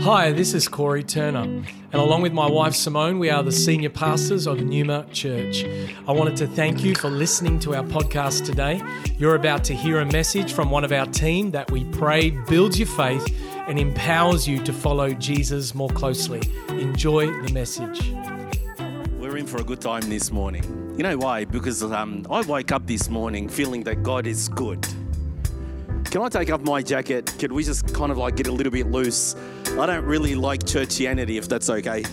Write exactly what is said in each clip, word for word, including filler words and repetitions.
Hi, this is Corey Turner, and along with my wife Simone, we are the senior pastors of Numa Church. I wanted to thank you for listening to our podcast today. You're about to hear a message from one of our team that we pray builds your faith and empowers you to follow Jesus more closely. Enjoy the message. We're in for a good time this morning. You know why? Because um, I woke up this morning feeling that God is good. Can I take off my jacket? Could we just kind of like get a little bit loose? I don't really like churchianity, if that's okay.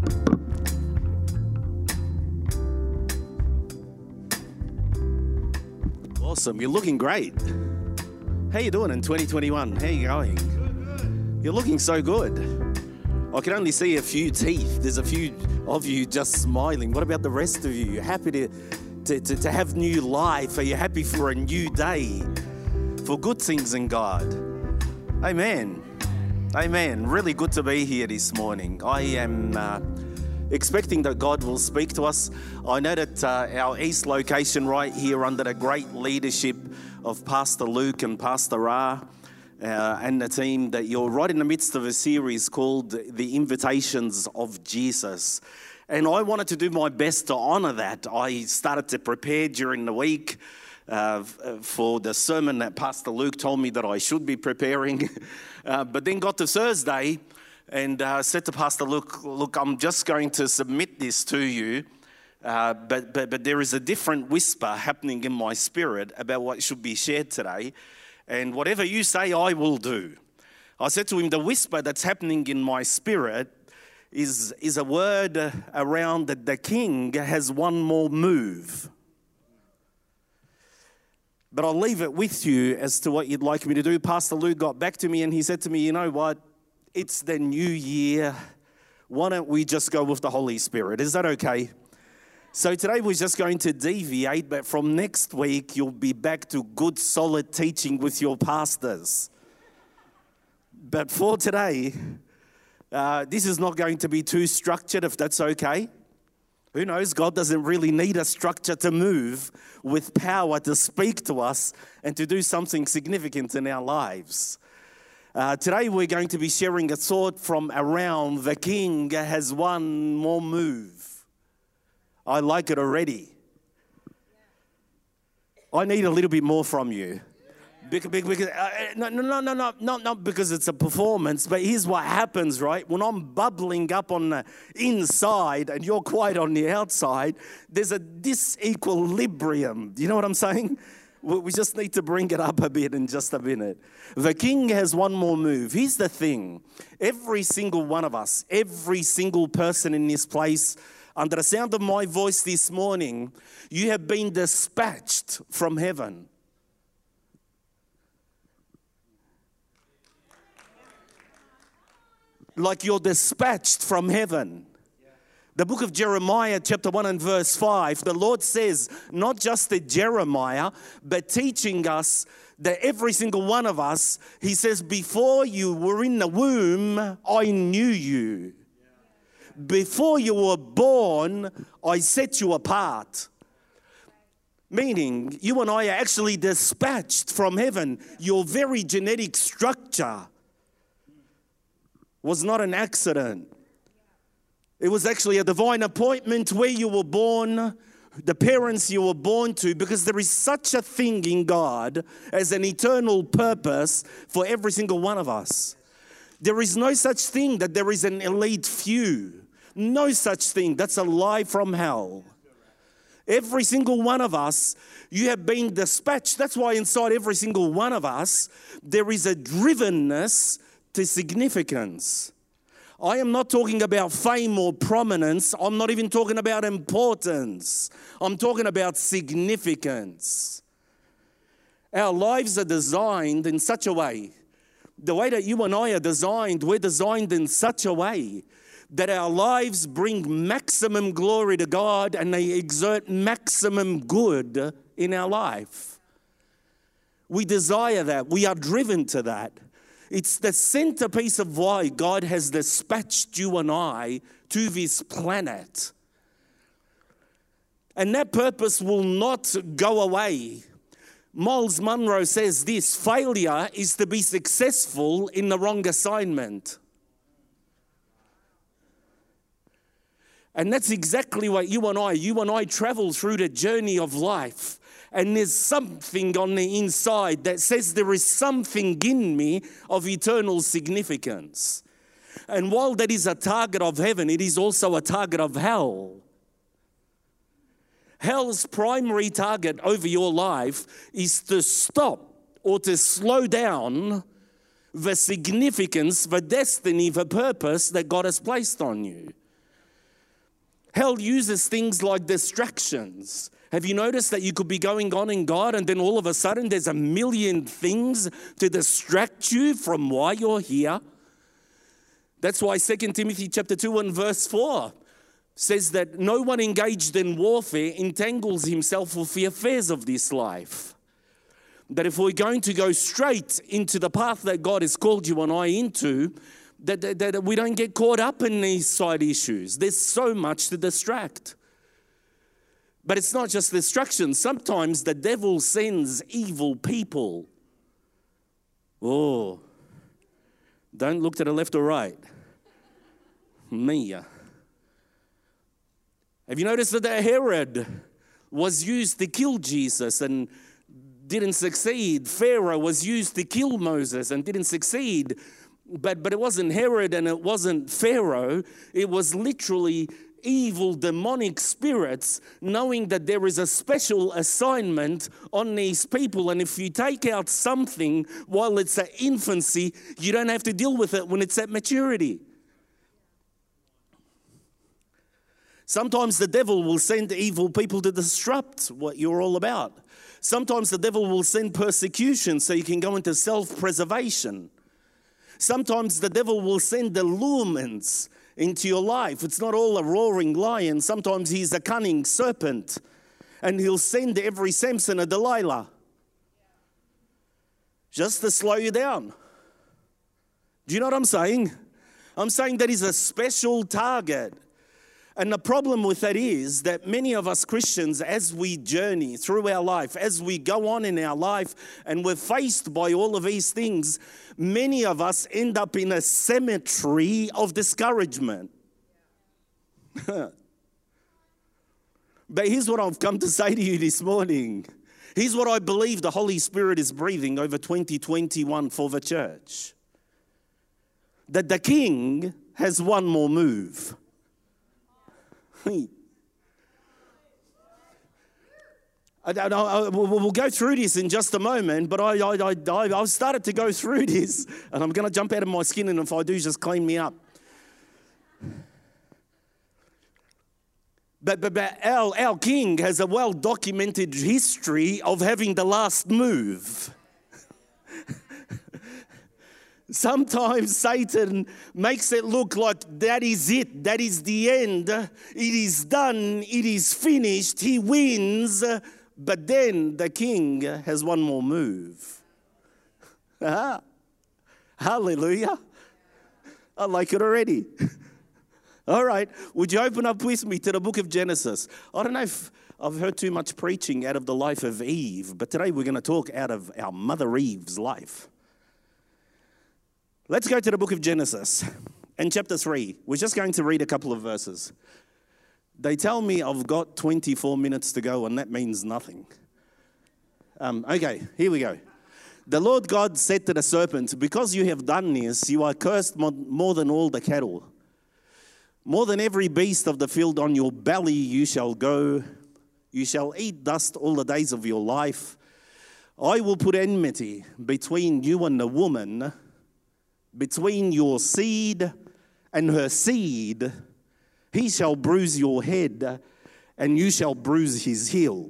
Awesome, you're looking great. How you doing in twenty twenty-one? How you going? Good, good. You're looking so good. I can only see a few teeth. There's a few of you just smiling. What about the rest of you? You're happy to, to, to, to have new life? Are you happy for a new day? For good things in God. Amen. Amen. Really good to be here this morning. I am uh, expecting that God will speak to us. I know that uh, our East location right here under the great leadership of Pastor Luke and Pastor Ra uh, and the team, that you're right in the midst of a series called The Invitations of Jesus. And I wanted to do my best to honor that. I started to prepare during the week Uh, for the sermon that Pastor Luke told me that I should be preparing. uh, but then got to Thursday and uh, said to Pastor Luke, look, I'm just going to submit this to you, uh, but, but, but there is a different whisper happening in my spirit about what should be shared today. And whatever you say, I will do. I said to him, the whisper that's happening in my spirit is, is a word around that the king has one more move. But I'll leave it with you as to what you'd like me to do. Pastor Luke got back to me and he said to me, you know what? It's the new year. Why don't we just go with the Holy Spirit? Is that okay? So today we're just going to deviate, but from next week, you'll be back to good, solid teaching with your pastors. But for today, uh, this is not going to be too structured, if that's okay. Who knows? God doesn't really need a structure to move with power to speak to us and to do something significant in our lives. Uh, today we're going to be sharing a thought from around the king has one more move. I like it already. I need a little bit more from you. Because, because, uh, no, no, no, no, no, not, not because it's a performance, but here's what happens, right? When I'm bubbling up on the inside and you're quiet on the outside, there's a disequilibrium. Do you know what I'm saying? We just need to bring it up a bit in just a minute. The king has one more move. Here's the thing. Every single one of us, every single person in this place, under the sound of my voice this morning, you have been dispatched from heaven. Like you're dispatched from heaven. The book of Jeremiah, chapter one and verse five, the Lord says, not just to Jeremiah, but teaching us that every single one of us, he says, before you were in the womb, I knew you. Before you were born, I set you apart. Meaning, you and I are actually dispatched from heaven. Your very genetic structure was not an accident. It was actually a divine appointment where you were born, the parents you were born to, because there is such a thing in God as an eternal purpose for every single one of us. There is no such thing that there is an elite few. No such thing. That's a lie from hell. Every single one of us, you have been dispatched. That's why inside every single one of us, there is a drivenness to significance. I am not talking about fame or prominence. I'm not even talking about importance. I'm talking about significance. Our lives are designed in such a way. The way that you and I are designed, we're designed in such a way that our lives bring maximum glory to God and they exert maximum good in our life. We desire that. We are driven to that. It's the centerpiece of why God has dispatched you and I to this planet. And that purpose will not go away. Miles Monroe says this: failure is to be successful in the wrong assignment. And that's exactly what you and I, you and I travel through the journey of life. And there's something on the inside that says there is something in me of eternal significance. And while that is a target of heaven, it is also a target of hell. Hell's primary target over your life is to stop or to slow down the significance, the destiny, the purpose that God has placed on you. Hell uses things like distractions. Have you noticed that you could be going on in God and then all of a sudden there's a million things to distract you from why you're here? That's why Second Timothy chapter two and verse four says that no one engaged in warfare entangles himself with the affairs of this life. That if we're going to go straight into the path that God has called you and I into, that, that, that we don't get caught up in these side issues. There's so much to distract. But it's not just distraction. Sometimes the devil sends evil people. Oh, don't look to the left or right. Me. Have you noticed that Herod was used to kill Jesus and didn't succeed? Pharaoh was used to kill Moses and didn't succeed. But, but it wasn't Herod and it wasn't Pharaoh. It was literally evil demonic spirits knowing that there is a special assignment on these people. And if you take out something while it's at infancy, you don't have to deal with it when it's at maturity. Sometimes the devil will send evil people to disrupt what you're all about. Sometimes the devil will send persecution so you can go into self-preservation. Sometimes the devil will send allurements into your life. It's not all a roaring lion. Sometimes he's a cunning serpent. And he'll send every Samson a Delilah. Just to slow you down. Do you know what I'm saying? I'm saying that he's a special target. And the problem with that is that many of us Christians, as we journey through our life, as we go on in our life, and we're faced by all of these things, many of us end up in a cemetery of discouragement. But here's what I've come to say to you this morning. Here's what I believe the Holy Spirit is breathing over twenty twenty-one for the church. That the King has one more move. I, I, I, we'll go through this in just a moment, but I, I, I, I've started to go through this, and I'm going to jump out of my skin, and if I do, just clean me up. But, but, but our, our King has a well-documented history of having the last move. Sometimes Satan makes it look like that is it, that is the end, it is done, it is finished, he wins, but then the King has one more move. Ah, hallelujah. I like it already. All right, would you open up with me to the book of Genesis? I don't know if I've heard too much preaching out of the life of Eve, but today we're going to talk out of our mother Eve's life. Let's go to the book of Genesis and chapter three. We're just going to read a couple of verses. They tell me I've got twenty-four minutes to go, and that means nothing. Um, okay, here we go. The Lord God said to the serpent, because you have done this, you are cursed more than all the cattle. More than every beast of the field, on your belly you shall go. You shall eat dust all the days of your life. I will put enmity between you and the woman, between your seed and her seed. He shall bruise your head, and you shall bruise his heel.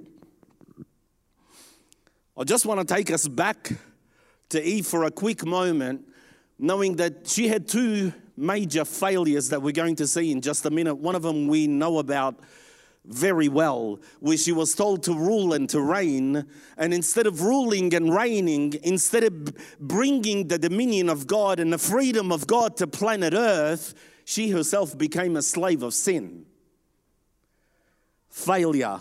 I just want to take us back to Eve for a quick moment, knowing that she had two major failures that we're going to see in just a minute. One of them we know about very well, where she was told to rule and to reign, and instead of ruling and reigning, instead of bringing the dominion of God and the freedom of God to planet Earth, she herself became a slave of sin. Failure.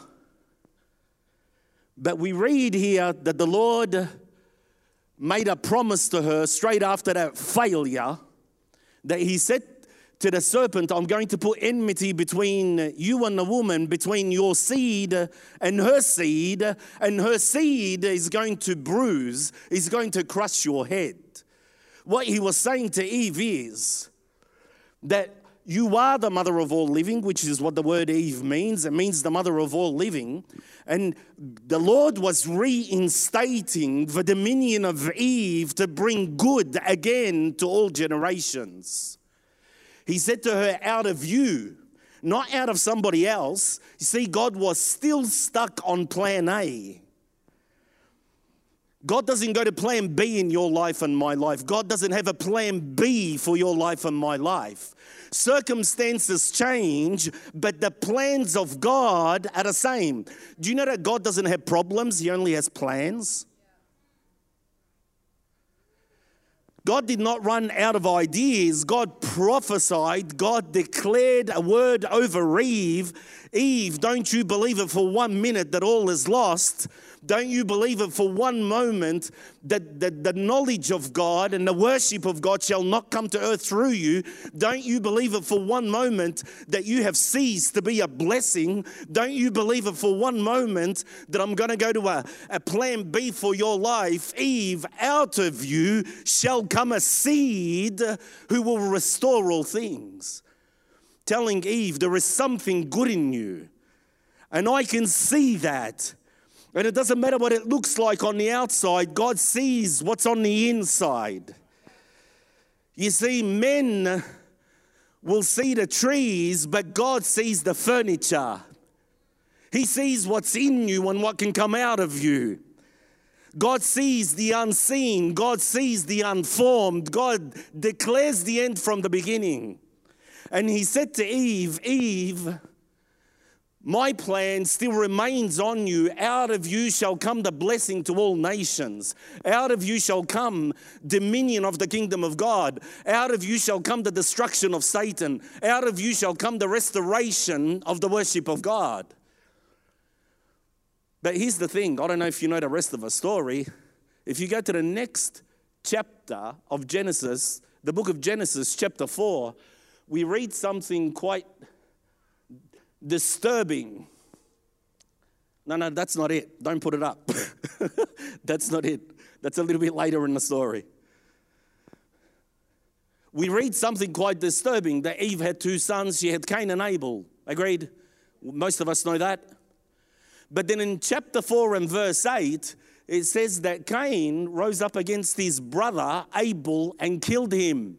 But we read here that the Lord made a promise to her straight after that failure, that he said to the serpent, I'm going to put enmity between you and the woman, between your seed and her seed, and her seed is going to bruise, is going to crush your head. What he was saying to Eve is that you are the mother of all living, which is what the word Eve means. It means the mother of all living. And the Lord was reinstating the dominion of Eve to bring good again to all generations. He said to her, out of you, not out of somebody else. You see, God was still stuck on plan A. God doesn't go to plan B in your life and my life. God doesn't have a plan B for your life and my life. Circumstances change, but the plans of God are the same. Do you know that God doesn't have problems? He only has plans. God did not run out of ideas. God prophesied. God declared a word over Eve. Eve, don't you believe it for one minute that all is lost. Don't you believe it for one moment that the, the knowledge of God and the worship of God shall not come to earth through you. Don't you believe it for one moment that you have ceased to be a blessing. Don't you believe it for one moment that I'm going to go to a, a plan B for your life. Eve, out of you shall come a seed who will restore all things. Telling Eve, there is something good in you. And I can see that. And it doesn't matter what it looks like on the outside. God sees what's on the inside. You see, men will see the trees, but God sees the furniture. He sees what's in you and what can come out of you. God sees the unseen. God sees the unformed. God declares the end from the beginning. And he said to Eve, Eve, my plan still remains on you. Out of you shall come the blessing to all nations. Out of you shall come dominion of the kingdom of God. Out of you shall come the destruction of Satan. Out of you shall come the restoration of the worship of God. But here's the thing. I don't know if you know the rest of the story. If you go to the next chapter of Genesis, the book of Genesis, chapter four, we read something quite disturbing. No, no, that's not it. Don't put it up. That's not it. That's a little bit later in the story. We read something quite disturbing, that Eve had two sons. She had Cain and Abel. Agreed? Most of us know that. But then in chapter four and verse eight, it says that Cain rose up against his brother Abel and killed him.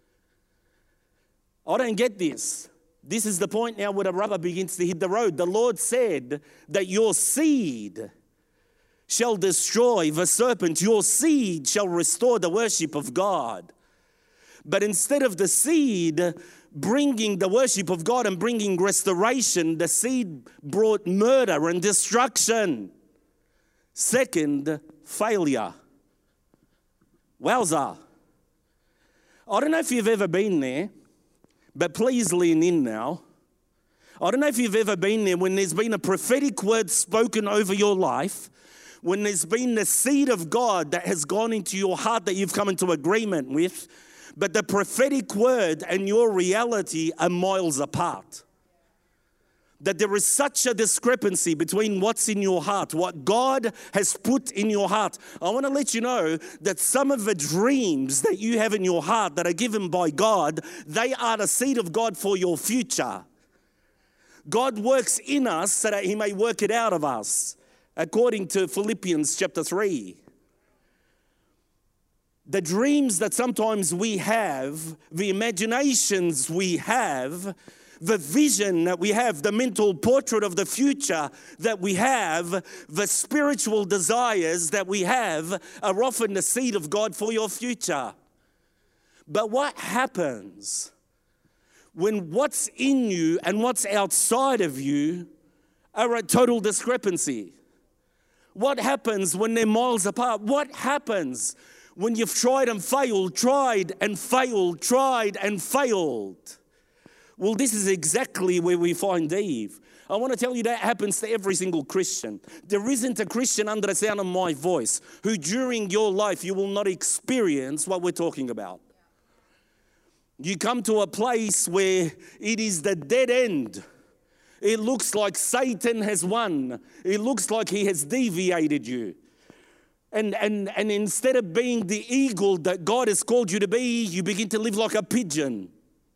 I don't get this. This is the point now where the rubber begins to hit the road. The Lord said that your seed shall destroy the serpent. Your seed shall restore the worship of God. But instead of the seed bringing the worship of God and bringing restoration, the seed brought murder and destruction. Second, failure. Wowza. I don't know if you've ever been there, but please lean in now. I don't know if you've ever been there when there's been a prophetic word spoken over your life, when there's been the seed of God that has gone into your heart that you've come into agreement with, but the prophetic word and your reality are miles apart. That there is such a discrepancy between what's in your heart, what God has put in your heart. I want to let you know that some of the dreams that you have in your heart that are given by God, they are the seed of God for your future. God works in us so that he may work it out of us, according to Philippians chapter three. The dreams that sometimes we have, the imaginations we have, the vision that we have, the mental portrait of the future that we have, the spiritual desires that we have are often the seed of God for your future. But what happens when what's in you and what's outside of you are at total discrepancy? What happens when they're miles apart? What happens when you've tried and failed, tried and failed, tried and failed? Well, this is exactly where we find Eve. I want to tell you that happens to every single Christian. There isn't a Christian under the sound of my voice who during your life you will not experience what we're talking about. You come to a place where it is the dead end. It looks like Satan has won. It looks like he has deviated you. And, and, and instead of being the eagle that God has called you to be, you begin to live like a pigeon.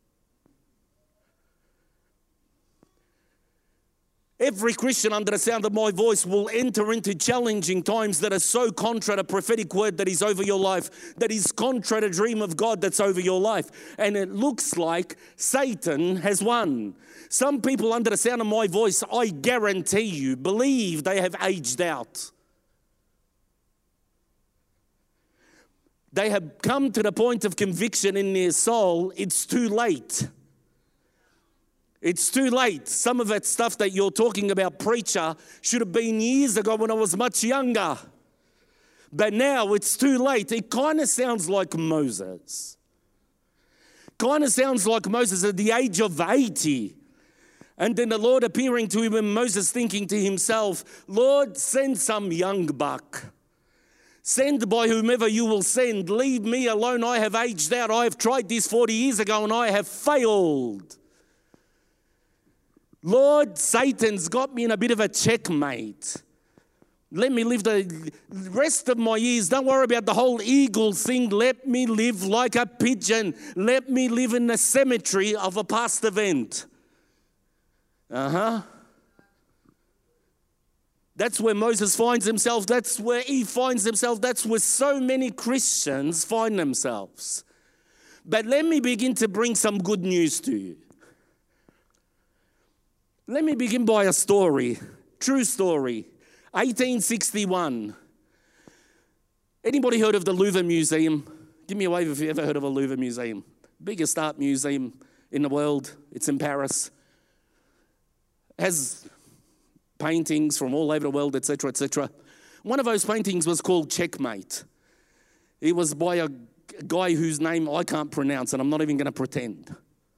Every Christian under the sound of my voice will enter into challenging times that are so contra to prophetic word that is over your life, that is contra to dream of God that's over your life. And it looks like Satan has won. Some people under the sound of my voice, I guarantee you, believe they have aged out. They have come to the point of conviction in their soul, it's too late. It's too late. Some of that stuff that you're talking about, preacher, should have been years ago when I was much younger. But now it's too late. It kind of sounds like Moses. Kind of sounds like Moses at the age of eighty. And then the Lord appearing to him and Moses thinking to himself, Lord, send some young buck. Send by whomever you will send. Leave me alone. I have aged out. I have tried this forty years ago and I have failed. Lord, Satan's got me in a bit of a checkmate. Let me live the rest of my years. Don't worry about the whole eagle thing. Let me live like a pigeon. Let me live in the cemetery of a past event. Uh-huh. That's where Moses finds himself. That's where he finds himself. That's where so many Christians find themselves. But let me begin to bring some good news to you. Let me begin by a story, true story, eighteen sixty-one. Anybody heard of the Louvre Museum? Give me a wave if you ever heard of a Louvre Museum. Biggest art museum in the world. It's in Paris. Has paintings from all over the world, et cetera, et cetera. One of those paintings was called Checkmate. It was by a guy whose name I can't pronounce, and I'm not even going to pretend.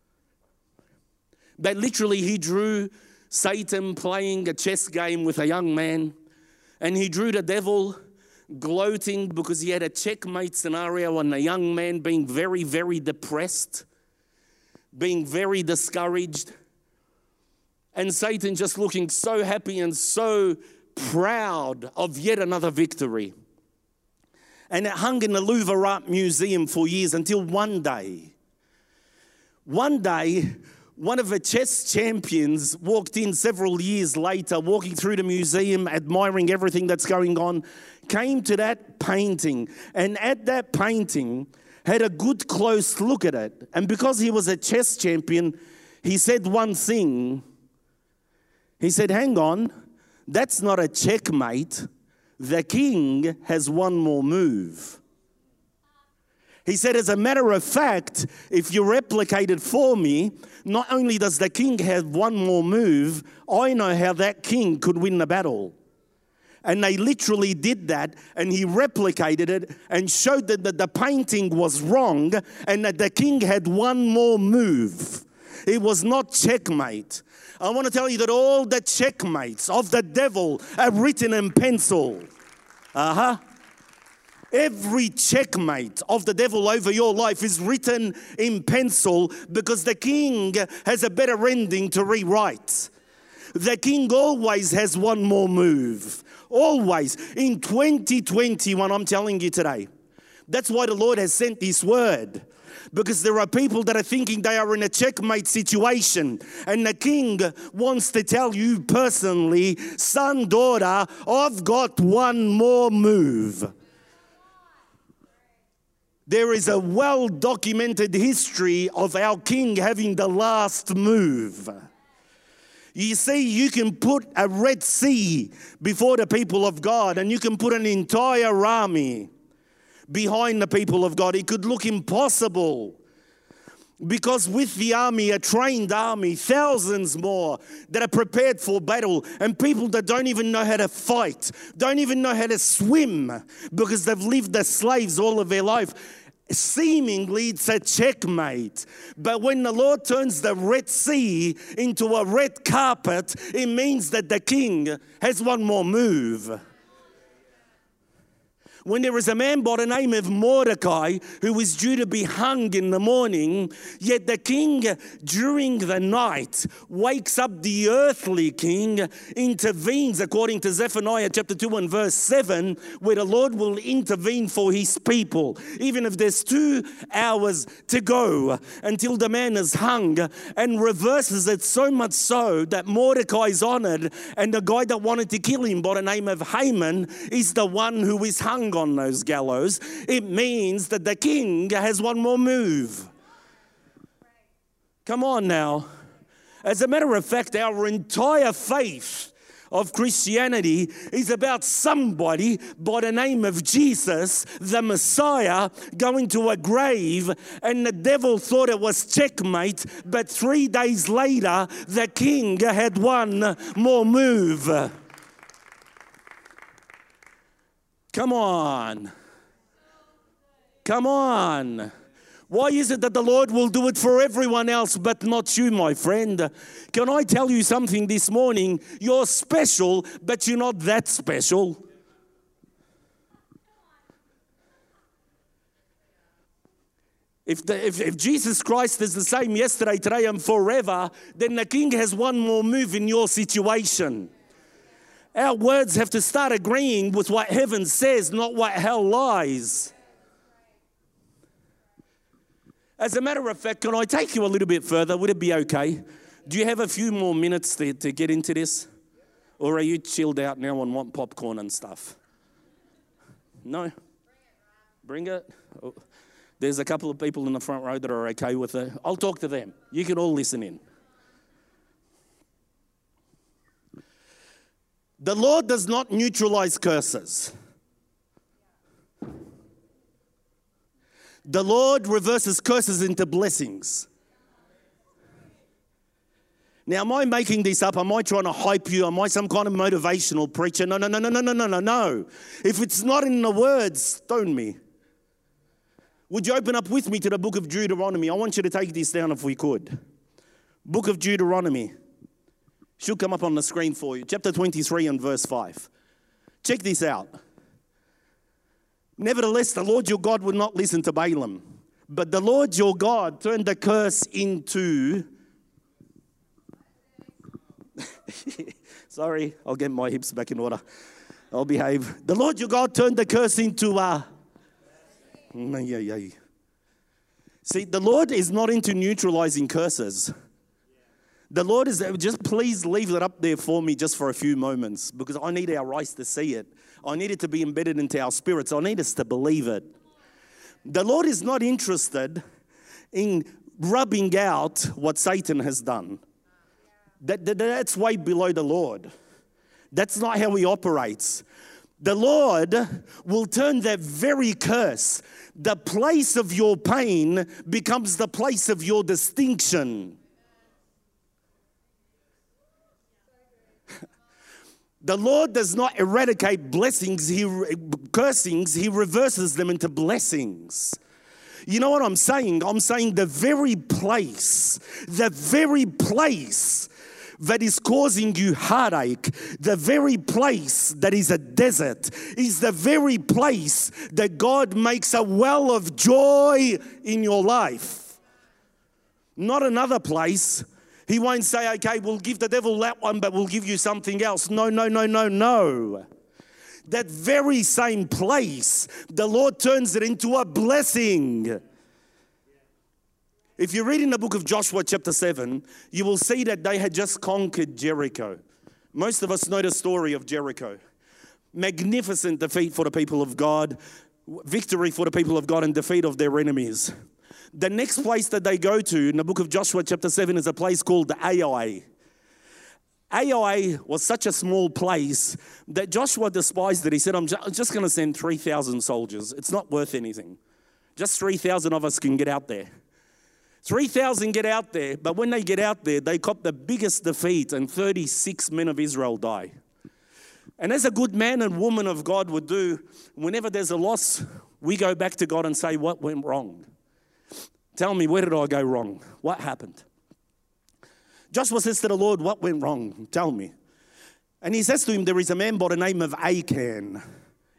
But literally he drew Satan playing a chess game with a young man, and he drew the devil gloating because he had a checkmate scenario and a young man being very, very depressed, being very discouraged, and Satan just looking so happy and so proud of yet another victory. And it hung in the Louvre Art Museum for years until one day, one day, one of the chess champions walked in several years later, walking through the museum, admiring everything that's going on, came to that painting, and at that painting had a good close look at it. And because he was a chess champion, he said one thing. He said, hang on, that's not a checkmate. The king has one more move. He said, as a matter of fact, if you replicate it for me, not only does the king have one more move, I know how that king could win the battle. And they literally did that, and he replicated it and showed that the, the painting was wrong and that the king had one more move. It was not checkmate. I want to tell you that all the checkmates of the devil are written in pencil. Uh-huh. Every checkmate of the devil over your life is written in pencil because the king has a better ending to rewrite. The king always has one more move. Always. In twenty twenty-one, I'm telling you today, that's why the Lord has sent this word. Because there are people that are thinking they are in a checkmate situation. And the king wants to tell you personally, son, daughter, I've got one more move. There is a well-documented history of our king having the last move. You see, you can put a Red Sea before the people of God, and you can put an entire army behind the people of God. It could look impossible because with the army, a trained army, thousands more that are prepared for battle, and people that don't even know how to fight, don't even know how to swim because they've lived as slaves all of their life. Seemingly it's a checkmate. But when the Lord turns the Red Sea into a red carpet, it means that the king has one more move. when there is a man by the name of Mordecai who is due to be hung in the morning, yet the king during the night wakes up the earthly king, intervenes according to Zephaniah chapter two and verse seven, where the Lord will intervene for his people. Even if there's two hours to go until the man is hung, and reverses it so much so that Mordecai is honored, and the guy that wanted to kill him by the name of Haman is the one who is hung on those gallows. It means that the king has one more move. Come on now. As a matter of fact, our entire faith of Christianity is about somebody by the name of Jesus, the Messiah, going to a grave, and the devil thought it was checkmate, but three days later, the king had one more move. Come on. Come on. Why is it that the Lord will do it for everyone else but not you, my friend? Can I tell you something this morning? You're special, but you're not that special. If, the, if, if Jesus Christ is the same yesterday, today, and forever, then the King has one more move in your situation. Our words have to start agreeing with what heaven says, not what hell lies. As a matter of fact, can I take you a little bit further? Would it be okay? Do you have a few more minutes to, to get into this? Or are you chilled out now and want popcorn and stuff? No? Bring it. Oh, there's a couple of people in the front row that are okay with it. I'll talk to them. You can all listen in. The Lord does not neutralize curses. The Lord reverses curses into blessings. Now, am I making this up? Am I trying to hype you? Am I some kind of motivational preacher? No, no, no, no, no, no, no, no, no. If it's not in the words, stone me. Would you open up with me to the book of Deuteronomy? I want you to take this down if we could. Book of Deuteronomy. Should come up on the screen for you. Chapter twenty-three and verse five. Check this out. Nevertheless, the Lord your God would not listen to Balaam, but the Lord your God turned the curse into... Sorry, I'll get my hips back in order. I'll behave. The Lord your God turned the curse into a... Yeah, yeah. See, the Lord is not into neutralizing curses. The Lord is, just please leave it up there for me just for a few moments, because I need our eyes to see it. I need it to be embedded into our spirits. I need us to believe it. The Lord is not interested in rubbing out what Satan has done. That, that, that's way below the Lord. That's not how he operates. The Lord will turn that very curse. The place of your pain becomes the place of your distinction. The Lord does not eradicate blessings, he cursings, he reverses them into blessings. You know what I'm saying? I'm saying the very place, the very place that is causing you heartache, the very place that is a desert, is the very place that God makes a well of joy in your life. Not another place. He won't say, okay, we'll give the devil that one, but we'll give you something else. No, no, no, no, no. That very same place, the Lord turns it into a blessing. If you read in the book of Joshua chapter seven, you will see that they had just conquered Jericho. Most of us know the story of Jericho. Magnificent defeat for the people of God, victory for the people of God, and defeat of their enemies. The next place that they go to in the book of Joshua chapter seven is a place called Ai. Ai was such a small place that Joshua despised it. He said, I'm just going to send three thousand soldiers. It's not worth anything. Just three thousand of us can get out there. three thousand get out there, but when they get out there, they cop the biggest defeat, and thirty-six men of Israel die. And as a good man and woman of God would do, whenever there's a loss, we go back to God and say, what went wrong? Tell me, where did I go wrong? What happened? Joshua says to the Lord, what went wrong? Tell me. And he says to him, there is a man by the name of Achan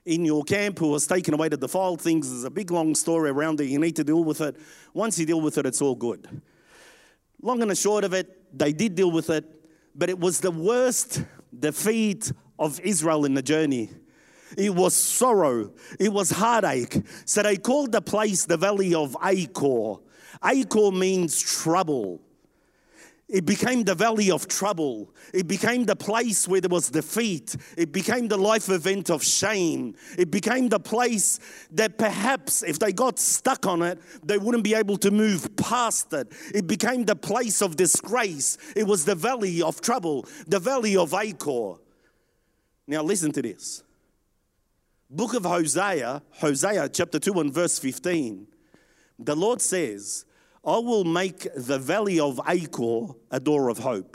in your camp who was taken away to defile things. There's a big, long story around it. You need to deal with it. Once you deal with it, it's all good. Long and the short of it, they did deal with it, but it was the worst defeat of Israel in the journey. It was sorrow. It was heartache. So they called the place the Valley of Achor. Achor means trouble. It became the valley of trouble. It became the place where there was defeat. It became the life event of shame. It became the place that perhaps if they got stuck on it, they wouldn't be able to move past it. It became the place of disgrace. It was the valley of trouble, the valley of Achor. Now listen to this. Book of Hosea, Hosea chapter two and verse fifteen. The Lord says, I will make the valley of Achor a door of hope.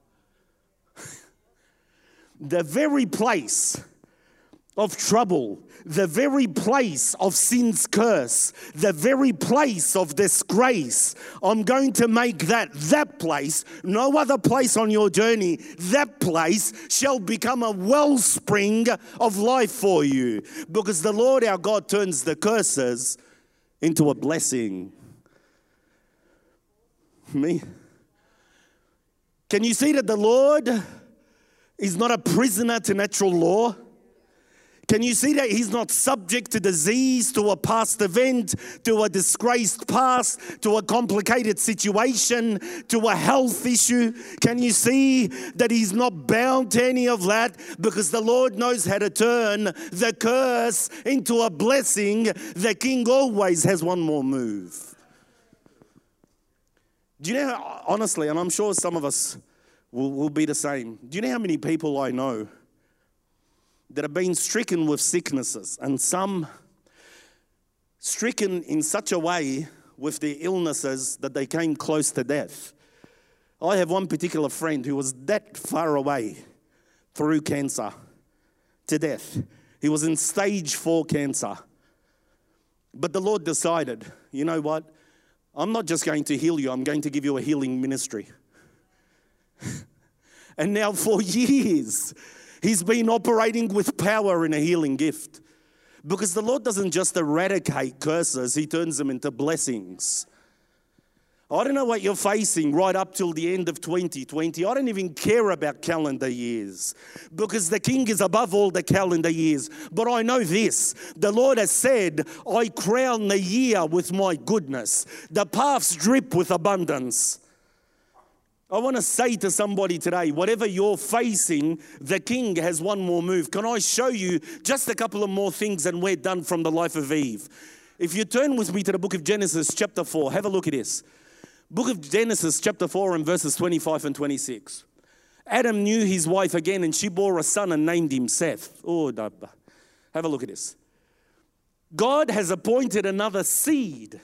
The very place of trouble, the very place of sin's curse, the very place of disgrace, I'm going to make that, that place, no other place on your journey, that place shall become a wellspring of life for you. Because the Lord our God turns the curses into a blessing. Me. Can you see that the Lord is not a prisoner to natural law? Can you see that He's not subject to disease, to a past event, to a disgraced past, to a complicated situation, to a health issue? Can you see that He's not bound to any of that? Because the Lord knows how to turn the curse into a blessing. The King always has one more move. Do you know, how, honestly, and I'm sure some of us will, will be the same. Do you know how many people I know that have been stricken with sicknesses, and some stricken in such a way with their illnesses that they came close to death? I have one particular friend who was that far away through cancer to death. He was in stage four cancer. But the Lord decided, you know what? I'm not just going to heal you, I'm going to give you a healing ministry. And now for years, he's been operating with power in a healing gift. Because the Lord doesn't just eradicate curses, He turns them into blessings. I don't know what you're facing right up till the end of twenty twenty. I don't even care about calendar years because the King is above all the calendar years. But I know this, the Lord has said, I crown the year with my goodness. The paths drip with abundance. I want to say to somebody today, whatever you're facing, the King has one more move. Can I show you just a couple of more things and we're done from the life of Eve? If you turn with me to the book of Genesis chapter four, have a look at this. Book of Genesis chapter four and verses twenty-five and twenty-six. Adam knew his wife again and she bore a son and named him Seth. Oh, have a look at this. God has appointed another seed.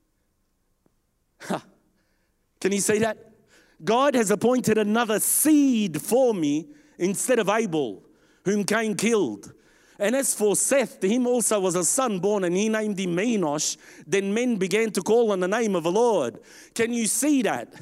Ha. Can you see that? God has appointed another seed for me instead of Abel, whom Cain killed. And as for Seth, to him also was a son born, and he named him Enosh. Then men began to call on the name of the Lord. Can you see that?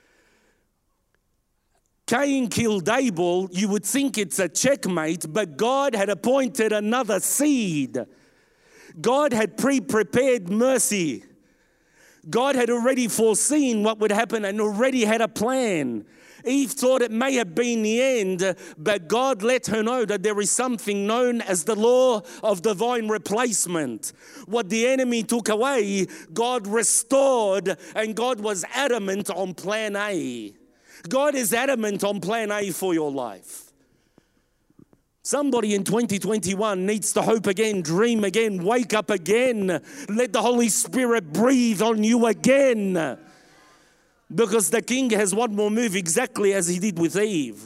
Cain killed Abel. You would think it's a checkmate, but God had appointed another seed. God had pre-prepared mercy. God had already foreseen what would happen and already had a plan. Eve thought it may have been the end, but God let her know that there is something known as the law of divine replacement. What the enemy took away, God restored, and God was adamant on plan A. God is adamant on plan A for your life. Somebody in twenty twenty-one needs to hope again, dream again, wake up again. Let the Holy Spirit breathe on you again. Because the King has one more move exactly as He did with Eve.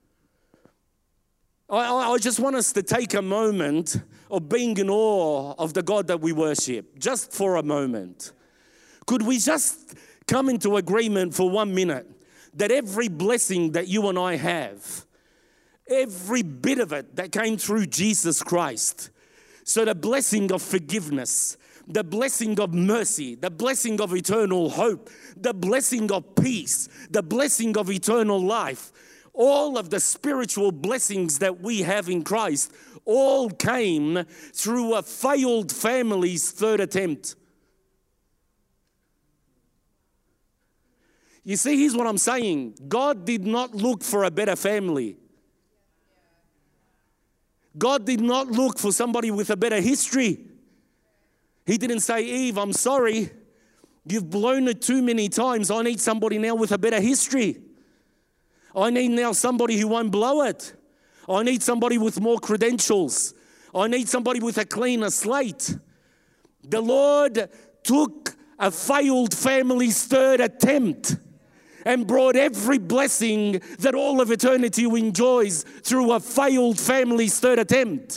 I, I just want us to take a moment of being in awe of the God that we worship, just for a moment. Could we just come into agreement for one minute that every blessing that you and I have, every bit of it that came through Jesus Christ, so the blessing of forgiveness, the blessing of mercy, the blessing of eternal hope, the blessing of peace, the blessing of eternal life, All of the spiritual blessings that we have in Christ all came through a failed family's third attempt. You see, here's what I'm saying. God did not look for a better family. God did not look for somebody with a better history. He didn't say, Eve, I'm sorry. You've blown it too many times. I need somebody now with a better history. I need now somebody who won't blow it. I need somebody with more credentials. I need somebody with a cleaner slate. The Lord took a failed family's third attempt and brought every blessing that all of eternity enjoys through a failed family's third attempt.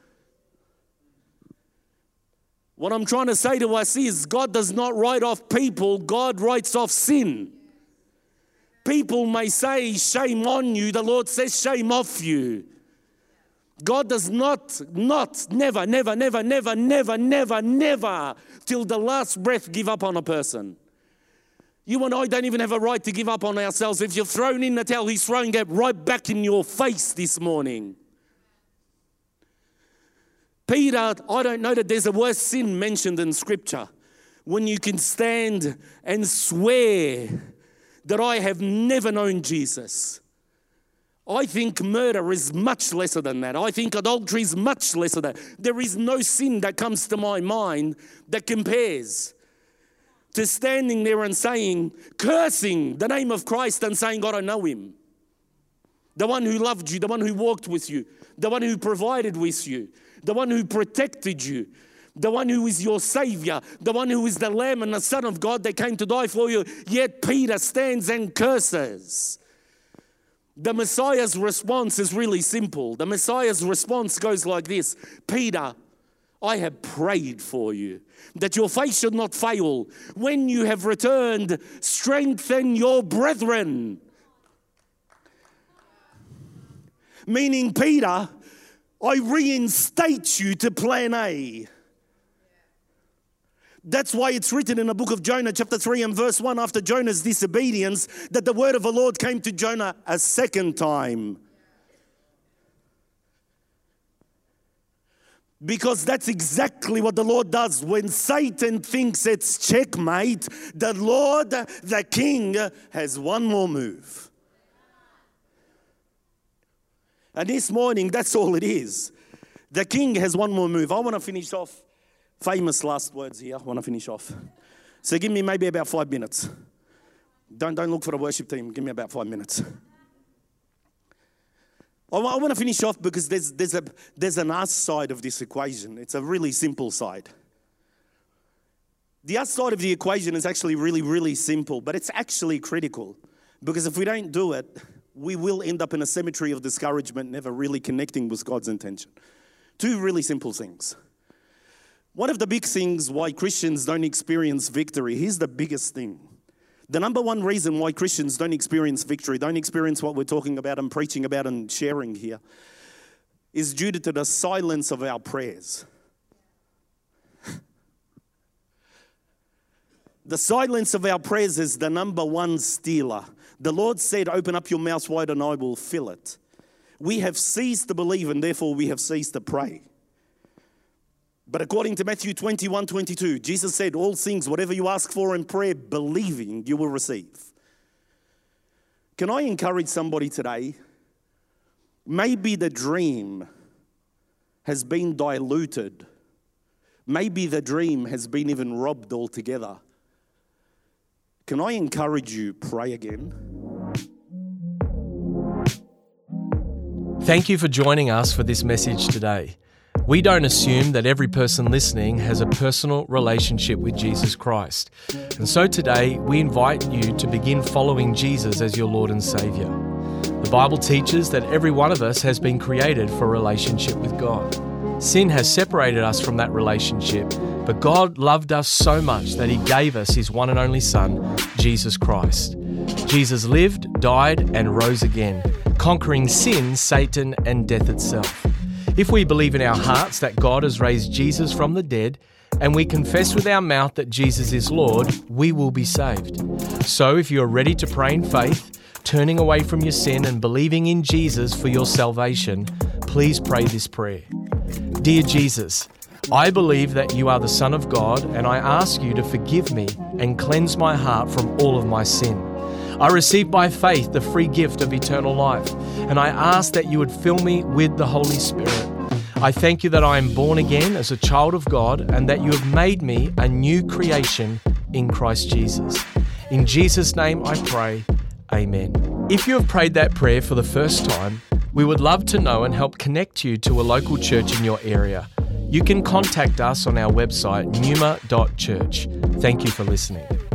What I'm trying to say to us is God does not write off people, God writes off sin. People may say, shame on you. The Lord says, shame off you. God does not, not, never, never, never, never, never, never, never, till the last breath give up on a person. You and I don't even have a right to give up on ourselves. If you're thrown in the towel, He's throwing it right back in your face this morning. Peter, I don't know that there's a worse sin mentioned in Scripture when you can stand and swear that I have never known Jesus. I think murder is much lesser than that. I think adultery is much lesser than that. There is no sin that comes to my mind that compares to standing there and saying, cursing the name of Christ and saying, God, I know Him. The one who loved you, the one who walked with you, the one who provided with you, the one who protected you, the one who is your Savior, the one who is the Lamb and the Son of God that came to die for you. Yet Peter stands and curses. The Messiah's response is really simple. The Messiah's response goes like this: Peter, I have prayed for you, that your faith should not fail. When you have returned, strengthen your brethren. Meaning, Peter, I reinstate you to plan A. That's why it's written in the book of Jonah, chapter three and verse one, after Jonah's disobedience, that the word of the Lord came to Jonah a second time. Because that's exactly what the Lord does. When Satan thinks it's checkmate, the Lord, the King, has one more move. And this morning, that's all it is. The King has one more move. I want to finish off. Famous last words here. I want to finish off. So give me maybe about five minutes. Don't, don't look for the worship team. Give me about five minutes. I want to finish off because there's, there's, a, there's an us side of this equation. It's a really simple side. The us side of the equation is actually really, really simple, but it's actually critical. Because if we don't do it, we will end up in a cemetery of discouragement, never really connecting with God's intention. Two really simple things. One of the big things why Christians don't experience victory, here's the biggest thing. The number one reason why Christians don't experience victory, don't experience what we're talking about and preaching about and sharing here, is due to the silence of our prayers. The silence of our prayers is the number one stealer. The Lord said, open up your mouth wide and I will fill it. We have ceased to believe and therefore we have ceased to pray. But according to Matthew twenty-one twenty-two, Jesus said, all things, whatever you ask for in prayer, believing, you will receive. Can I encourage somebody today? Maybe the dream has been diluted. Maybe the dream has been even robbed altogether. Can I encourage you, pray again? Thank you for joining us for this message today. We don't assume that every person listening has a personal relationship with Jesus Christ. And so today, we invite you to begin following Jesus as your Lord and Savior. The Bible teaches that every one of us has been created for a relationship with God. Sin has separated us from that relationship, but God loved us so much that He gave us His one and only Son, Jesus Christ. Jesus lived, died, and rose again, conquering sin, Satan, and death itself. If we believe in our hearts that God has raised Jesus from the dead, and we confess with our mouth that Jesus is Lord, we will be saved. So if you are ready to pray in faith, turning away from your sin and believing in Jesus for your salvation, please pray this prayer. Dear Jesus, I believe that you are the Son of God, and I ask you to forgive me and cleanse my heart from all of my sin. I receive by faith the free gift of eternal life, and I ask that you would fill me with the Holy Spirit. I thank you that I am born again as a child of God and that you have made me a new creation in Christ Jesus. In Jesus' name I pray, amen. If you have prayed that prayer for the first time, we would love to know and help connect you to a local church in your area. You can contact us on our website, numa dot church. Thank you for listening.